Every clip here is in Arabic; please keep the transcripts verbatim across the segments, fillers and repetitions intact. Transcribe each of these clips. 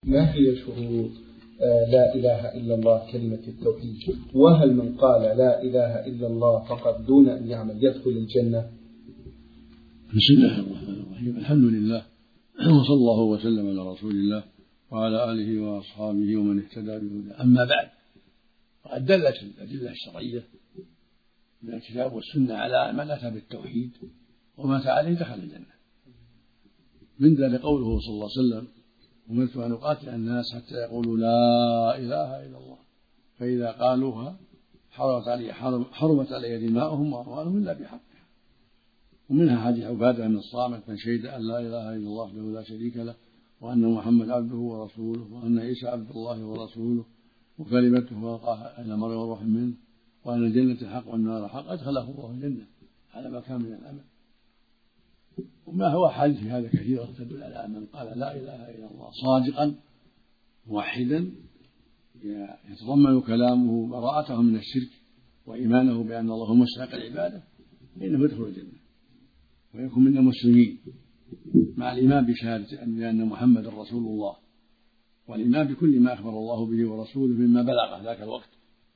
ما هي شروط لا إله إلا الله كلمة التوحيد؟ وهل من قال لا إله إلا الله فقط دون أن يعمل يدخل الجنة؟ بسم الله الرحمن الرحيم. الحمد لله وصلى الله وسلم على رسول الله وعلى آله وأصحابه ومن اهتدى بهداه. أما بعد، فقد دلت الأدلة الشرعية من الكتاب والسنة على من أتى بالتوحيد ومات عليه دخل الجنة. من ذلك قوله صلى الله عليه وسلم: أمرت أن أقاتل الناس حتى يقولوا لا إله إلا الله، فإذا قالوها حرمت علي حرمت علي دماؤهم وأموالهم إلا بحقها. ومنها حديث عبادة بن الصامت: من شهد أن لا إله إلا الله وحده لا شريك له وأن محمد عبده ورسوله وأن عيسى عبد الله ورسوله وكلمته ألقاها إلى مريم وروح منه وأن الجنة حق والنار حق، أدخله الله الجنة على ما كان من الأمل. وما هو حديث في هذا كثيرة تدل على من قال لا إله إلا الله صادقا موحدا يتضمن كلامه براءته من الشرك وإيمانه بأن الله مستحق العبادة، فإنه يدخل الجنة ويكون من المسلمين، مع الإيمان بشهادة أن محمد رسول الله والإيمان بكل ما أخبر الله به ورسوله مما بلغ ذاك الوقت.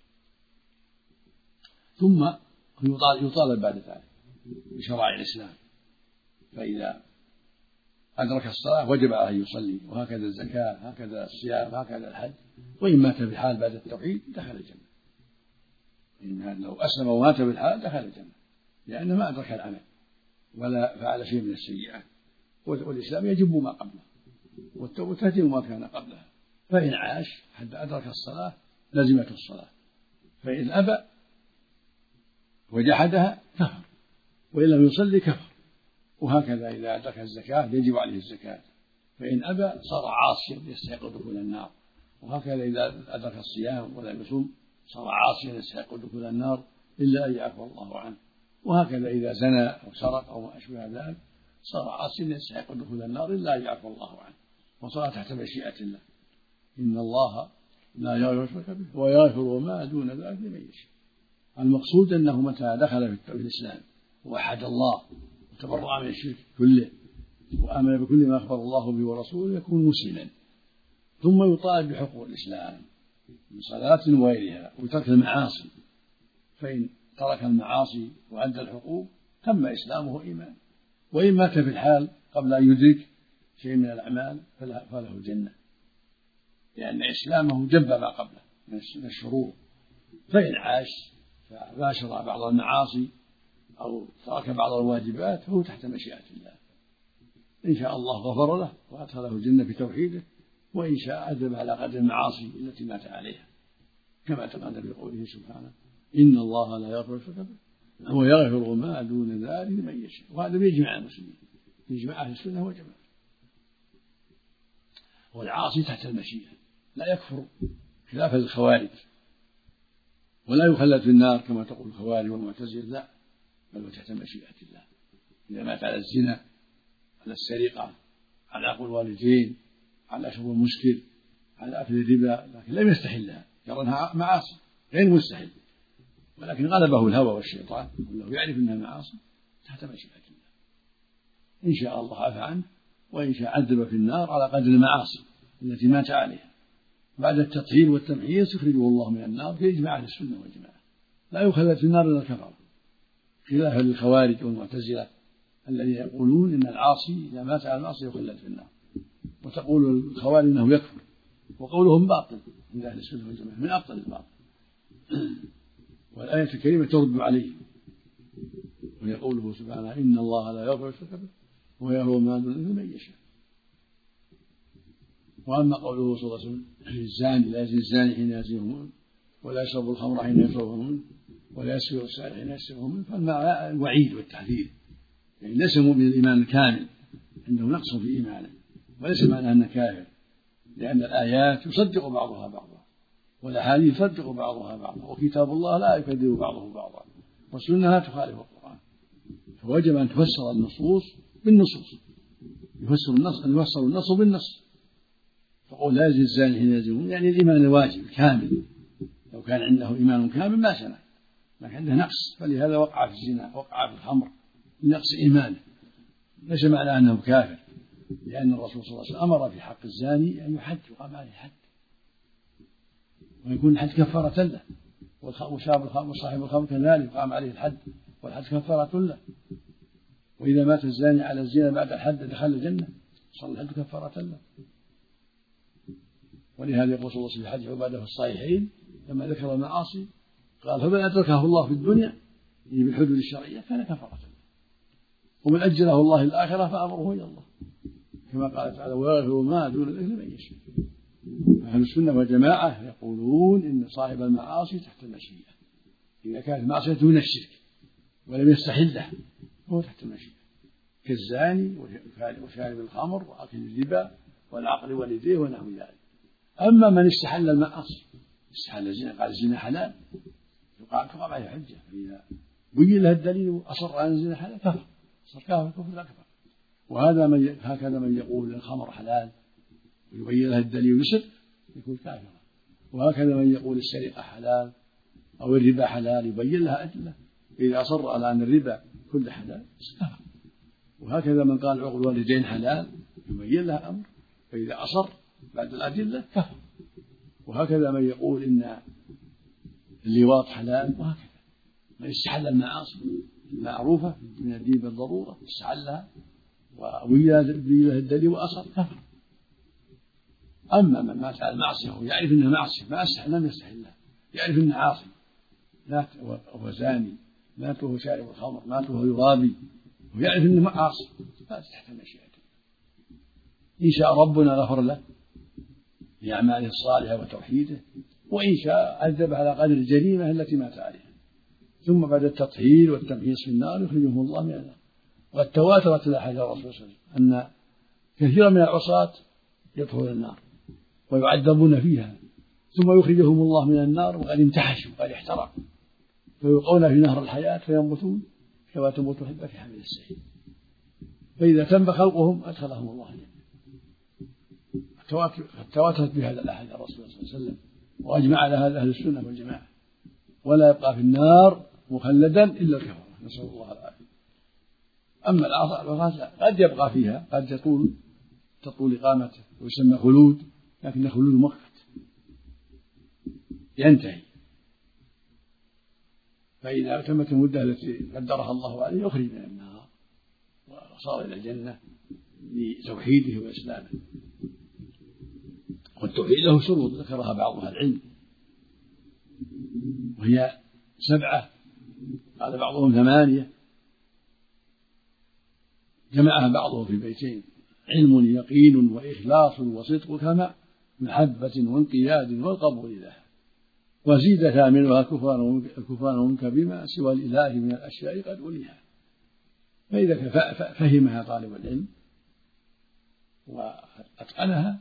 ثم يطالب بعد ذلك بشرائع الإسلام، فإذا أدرك الصلاة وجب عليه يصلي، وهكذا الزكاة، هكذا الصيام، هكذا الحج. وإن مات بالحال بعد التوحيد دخل الجنة. إن لو أسلم ومات بالحال دخل الجنة، لأنه ما أدرك العمل ولا فعل شيء من السيئات. والإسلام يجب ما قبله، والتوبة تهدم ما كان قبلها. فإن عاش حتى أدرك الصلاة لزمته الصلاة، فإن أبى وجحدها كفر، وإن لم يصلي كفر. وهكذا إذا أدرك الزكاة يجب عليه الزكاة، فإن أبى صار عاصيا يستحق دخول النار. وهكذا إذا أدرك الصيام ولم يصوم صار عاصيا يستحق دخول النار إلا أن يعفو الله عنه. وهكذا إذا زنى أو سرق أو ما أشبه ذلك صار عاصيا يستحق دخول النار إلا أن يعفو الله عنه، وصار تحت مشيئة الله. إن الله لا يغفر به ويغفر ما دون ذلك لمن يشاء. المقصود أنه متى دخل في الإسلام ووحد الله وتبرأ من الشرك كله وآمن بكل ما أخبر الله به ورسوله يكون مسلما. ثم يطالب بحقوق الإسلام من صلاة وغيرها وترك المعاصي، فإن ترك المعاصي وأدى الحقوق تم إسلامه إيمان. وإن مات في الحال قبل أن يدرك شيء من الأعمال فله الجنة، لأن إسلامه جب ما قبله من الشرور. فإن عاش فباشر بعض المعاصي أو ترك بعض الواجبات فهو تحت مشيئة الله. إن شاء الله غفر له وأدخله الجنة بتوحيده، وإن شاء عذب على قدر المعاصي التي مات عليها، كما تقدم بقوله سبحانه: إن الله لا يغفر الشرك به ويغفر ما دون ذلك لمن يشاء. وهذا بيجمع المسلمين، يجمع أهل السنة والجماعة. والعاصي تحت المشيئة لا يكفر خلاف الخوارج، ولا يخلد في النار كما تقول الخوارج والمعتزلة، لا، بل تحت مشيئة الله. إذا مات على الزنا، على السرقة، على عقل الوالدين، على شرب المسكر، على أكل الربا، لكن لم يستحلها، يرى أنها معاصي غير مستحيل، ولكن غلبه الهوى والشيطان وأنه يعرف أنها معاصي تحت مشيئة الله. إن شاء الله عفى عنه، وإن شاء عذب في النار على قدر المعاصي التي مات عليها. بعد التطهير والتمحيص يخرجه الله من النار في إجماع أهل السنة والجماعة، لا يخلد في النار إلا الكفر، خلافا للخوارج والمعتزلة الذين يقولون إن العاصي إذا مات على المعصية يخلد في النار، وتقول الخوارج إنه يكفر، وقولهم باطل عند أهل السنة والجماعة من أبطل الباطل. والآية الكريمة ترد عليه، ويقوله سبحانه: إن الله لا يغفر الشرك به ويغفر ما دون ذلك لمن يشاء. وأما قوله صلى الله عليه وسلم: الزاني لا يزني الزاني حين يزني مؤمن، ولا يشرب الخمر حين يشربه منه، ولا يسكر السائل حين يسكره منه، فالمعنى الوعيد والتحذير، يعني ليس مؤمن الإيمان الكامل، عنده نقص في إيمانه، وليس معناه أنه كافر، لأن الآيات يصدق بعضها بعضا، والأحاديث يصدق بعضها بعضا، وكتاب الله لا يكذب بعضه بعضا، والسنة لا تخالف القرآن. فوجب أن تفسر النصوص بالنصوص، يفسر النص أن يفسر النص بالنص. فقول لا يزني الزاني حين يزني يعني الإيمان الواجب الكامل، لو كان عنده إيمان كامل ما سنى، لكن عنده نقص، فلهذا وقع في الزنا، وقع في الخمر لنقص إيمانه، ليس معنى أنه كافر، لأن الرسول صلى الله عليه وسلم أمر في حق الزاني أن يحد يقام عليه الحد، ويكون الحد كفارة له، وشاب الخمر وصاحب الخمر كذلك يقام عليه الحد والحد كفارة له. وإذا مات الزاني على الزنا بعد الحد دخل الجنة، صار الحد كفارة له. ولهذا يقول صلى الله عليه وسلم في حديث عبادة في الصحيحين لما ذكر المعاصي قال: فمن أدركه الله في الدنيا بالحدود الشرعية كان كفارة له، ومن أجله الله الآخرة فأمره إلى الله، كما قال تعالى: ويغفر ما دون ذلك لمن يشاء. أهل السنة والجماعة يقولون إن صاحب المعاصي تحت المشيئة، إذا كانت معصية من الشرك ولم يستحله فهو تحت المشيئة، كالزاني وشارب الخمر وأكل الربا والعقل والديه ونحو ذلك. أما من استحل المعاصي، استحل الزنا، قال الزنا حلال، يقام تقام عليه حجة، فإذا بين له الدليل وأصر على الزنا حلال كفر، صار كافر كفر أكبر. وهذا من هكذا من يقول الخمر حلال ويبين له الدليل ويسر يكون كافرا، وهكذا من يقول السرقة حلال أو الربا حلال يبين لها أدلة، إذا أصر على أن الربا كل حلال كفر. وهكذا من قال عقل الوالدين حلال يبين لها أمر، فإذا أصر بعد الأدلة كفر. وهكذا من يقول إن اللواط حلال، وهكذا من استحل المعاصي المعروفة من الدين بالضرورة استحلها وبين له الدليل وأصر كفر. أما من مات على المعصية ويعرف أنها معصية ما استحل لم يستحلها، يعرف أنه عاصي، مات وهو زاني، مات وهو شارب الخمر، مات وهو يرابي، ويعرف أنه عاصي، فات تحت مشيئته. إن شاء ربنا غفر له بأعماله الصالحة وتوحيده، وإن شاء عذب على قدر الجريمة التي مات عليها، ثم بعد التطهير والتمحيص في النار يخرجهم الله من النار. وقد تواترت الأحاديث عن الرسول صلى الله عليه وسلم أن كثيرا من العصاة يدخلون النار ويعذبون فيها، ثم يخرجهم الله من النار وقد امتحشوا وقد احترقوا، فيلقون في نهر الحياة فينبتون كما تنبت الحبة في حامل السيل، فإذا تم خلقهم أدخلهم الله الجنة. تواترت بهذا الأحاديث عن الرسول صلى الله عليه وسلم، وأجمع على هذا أهل السنة والجماعة، ولا يبقى في النار مخلدا إلا الكفرة، نسأل الله العافية. أما العصاة قد يبقى فيها، قد تطول تطول إقامته ويسمى خلود، لكن خلود مؤقت ينتهي، فإذا تمت المدة التي قدرها الله عليه يخرج من النار وصار إلى الجنة بتوحيده وإسلامه. والتوحيد له شروط ذكرها بعض أهل العلم وهي سبعة، قال بعضهم ثمانية، جمعها بعضهم في بيتين: علم يقين وإخلاص وصدق كما محبة وانقياد والقبول له، وزيد ثامنها الكفران منك بما سوى الإله من الأشياء قد أوليها. فإذا فهمها طالب العلم وأتقنها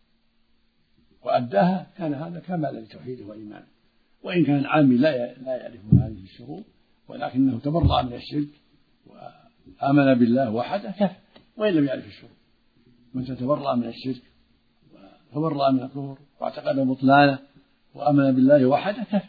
وأداها كان هذا كمال لتوحيده وإيمانه. وإن كان عامي لا لا يعرف هذه الشروط ولكنه تبرأ من الشرك وآمن بالله وحده كفر وإن لم يعرف الشروط. من تبرأ من الشرك وتبرأ من الكفر واعتقد بطلانه وآمن بالله وحده كفر.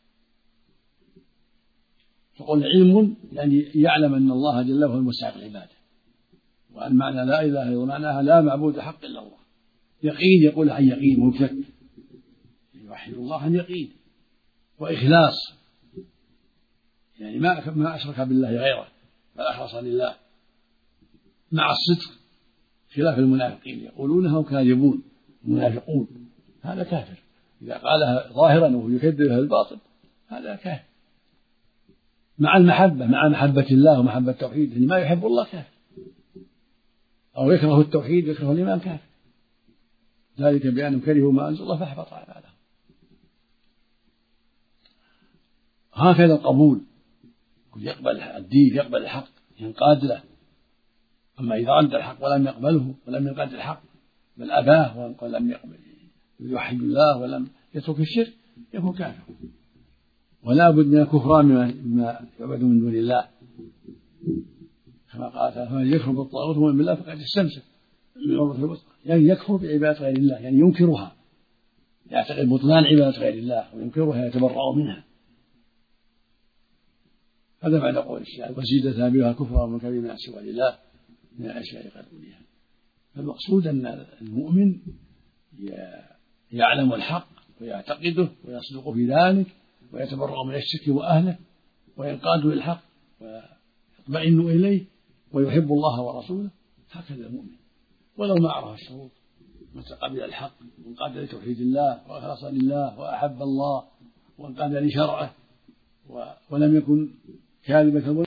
فقل علم يعني يعلم أن الله جل وعلا هو المستحق العبادة، وأن معنى لا إله إلا الله معناها لا معبود حق إلا الله. يقين يقول عن يقين مبتك يوحد الله عن يقين. وإخلاص يعني ما ما أشرك بالله غيره بل أخلص لله، مع الصدق خلاف المنافقين يقولونها وكاذبون المنافقون، هذا كافر. إذا قالها ظاهرا وهو يكذبها الباطل هذا كافر. مع المحبة مع محبة الله ومحبة التوحيد، يعني ما يحب الله كافر، أو يكره التوحيد يكره الإيمان كافر، ذلك بأنهم كرهوا ما أنزل الله فأحبط أعمالهم. هكذا القبول يقبل الدين يقبل الحق ينقاد له. أما إذا رد الحق ولم يقبله ولم ينقاد الحق بل أباه ولم يقبل يوحد الله ولم يترك الشرك يكون كافر. ولا بد من الكفران مما يعبد من دون الله، كما قال تعالى: فمن يكفر بالطاغوت ويؤمن بالله فقد استمسك بالعروة الوثقى. يعني يكفر بعبادة غير الله، يعني ينكرها، يعتقد بطلان عبادة غير الله وينكرها يتبرأ منها. هذا معنى قول الشاعر: وزيد ثابتها كفرا ومنكر بما سوى لله من الأشياء قد أوليها. فالمقصود أن المؤمن يعلم الحق ويعتقده ويصدق في ذلك ويتبرأ من الشرك وأهله وينقاد للحق ويطمئن إليه ويحب الله ورسوله. هكذا المؤمن ولو ما عرف الشروط، متى قبل الحق وانقاد لتوحيد الله وأخلص لله وأحب الله وانقاد لشرعه ولم يكن كاذبا